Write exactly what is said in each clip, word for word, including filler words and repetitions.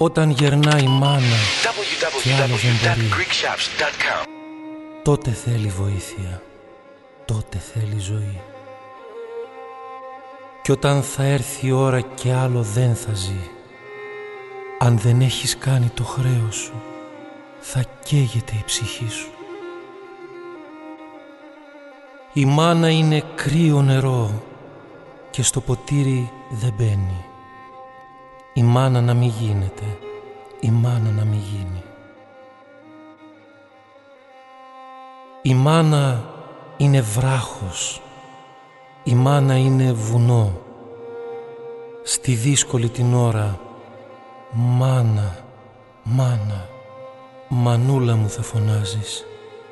Όταν γερνάει η μάνα και άλλο δεν μπορεί, τότε θέλει βοήθεια, τότε θέλει ζωή. Κι όταν θα έρθει η ώρα και άλλο δεν θα ζει, αν δεν έχεις κάνει το χρέος σου, θα καίγεται η ψυχή σου. Η μάνα είναι κρύο νερό και στο ποτήρι δεν μπαίνει. Η μάνα να μη γίνεται, η μάνα να μη γίνει. Η μάνα είναι βράχος, η μάνα είναι βουνό. Στη δύσκολη την ώρα, μάνα, μάνα, μανούλα μου θα φωνάζεις.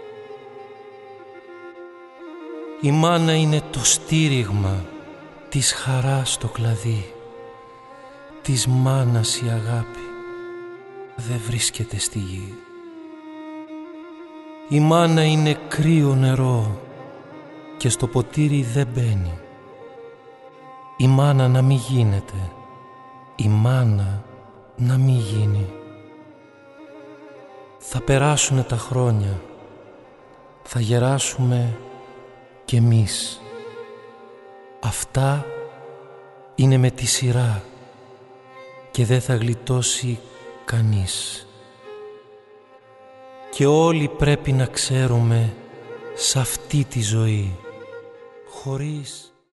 Η μάνα είναι το στήριγμα της χαράς στο κλαδί. Της μάνας η αγάπη δεν βρίσκεται στη γη. Η μάνα είναι κρύο νερό και στο ποτήρι δεν μπαίνει. Η μάνα να μη γίνεται, η μάνα να μη γίνει. Θα περάσουνε τα χρόνια, θα γεράσουμε κι εμείς. Αυτά είναι με τη σειρά και δεν θα γλιτώσει κανείς. Και όλοι πρέπει να ξέρουμε σ' αυτή τη ζωή, χωρίς